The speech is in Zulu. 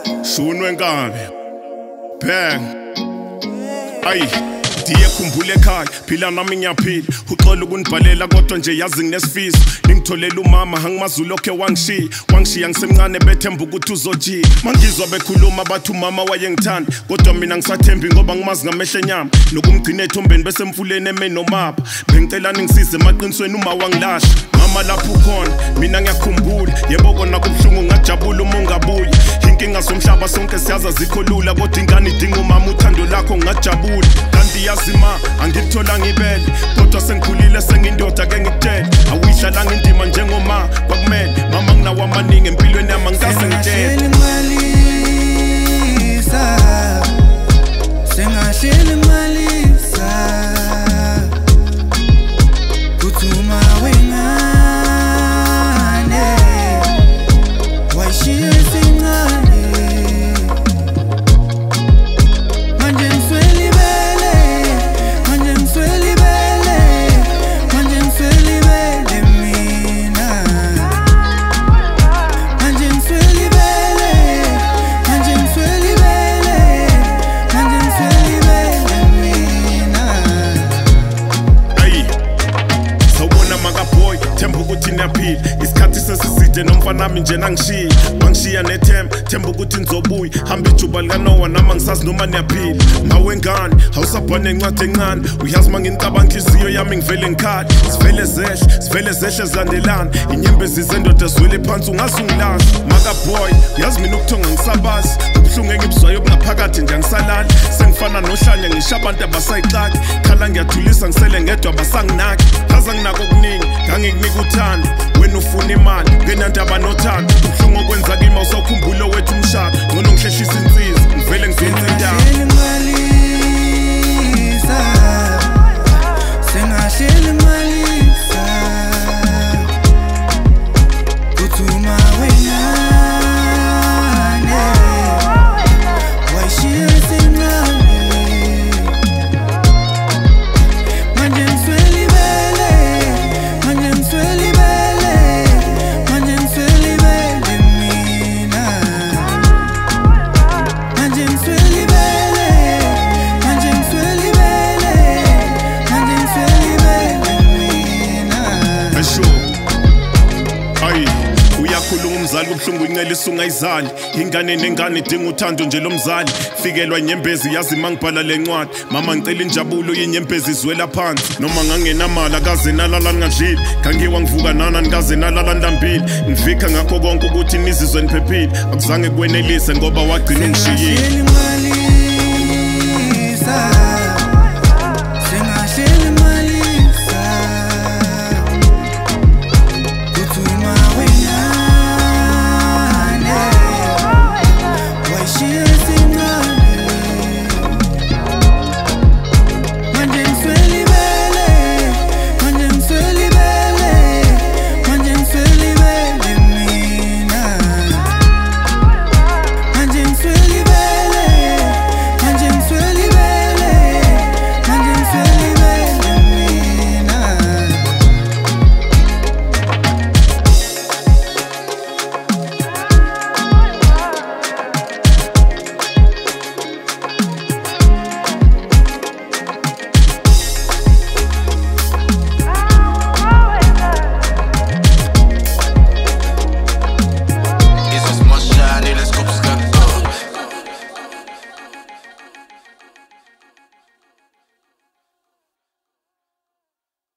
Shunwe Nkabi Bang Ayi Diye khumbule ekhaya phila nami ngiyaphila uxola ukunibhalela kodwa nje yazi nginesifiso ngitholela umama hangimazi lokho wangishiya ngisemncane bethemba ukuthi uzojiya mangizwa bekhuluma bathi umama wayengithanda kodwa mina ngisathembi ngoba ngimazi ngamehlo enyama nokumgcina ethombeni bese emfuleni emenomaba bengicela ningisize emaqinisweni uma wangilasha mama lapho ukhona mina ngiyakhumbula yebo kona kubhlungu ngajabula uma ungabuya inkinga zomhlaba sonke siyaza zikho lula kodwa ingane idinga umama uthando lakho ngajabula kanti yazi ma angithola ngibele kodwa sengikhulile sengindoda ke ngikutshela awuyidlala indima njengoma kwakumele mama nginawo amaningi empilweni yami ngikaze ngitshela sengahleli malisa kuthuma wengane wayishiya singane manje ngisweli bele mina manje ngisweli bele mina ayi sawubona makaboy themba ukuthi niyaphila isikhathi sesiside nomfana nami nje nangishiya bangishiya nethemba ukuthi nizobuya hamba ijuba likanowa nami ngisazi noma niyaphila mawengane awusabhone encwadi encane uyazi manginicabanga inhliziyo yami ngivele ngikhala sivele zehle zandelana inyembezi zendoda ezwele phansi ungaze ungilazi makaboy uyazi mina ukuthonga ngisabazi ubuhlungu engibuzwayo bungaphakathi nje angisalali sengifana nohlanya ngisho abantu abasayixaki khala ngiyathulisa ngisele ngedwa basanginaki haza nginako okuningi ngangikunika uthando wena ufuna imali ngenandaba nothando ubuhlungu okwenza kimi usawukhumbula wethu umshado ngcono ngihlehlisa insizwa ngivele ngizenze indaba sengahleli malisa kuthuma wengane wayishiya singane manje ngisweli bele mina manje ngisweli bele uyakhuluma umzali kubuhlungu incelisa ungayizali ingane nengane idinga uthando nje lomzali fikelwa inyembezi yazi mangibhala lencwadi mama ngicela injabulo yinyembezi izwela phansi noma ngangenamali akaze nalala ngadlile kangiwa ngivuka nana nikaze nalala ndambili ngifika ngakho konke ukuthi nizizwe niphephile akuzange kwenelise ngoba wagcina ungishiyile.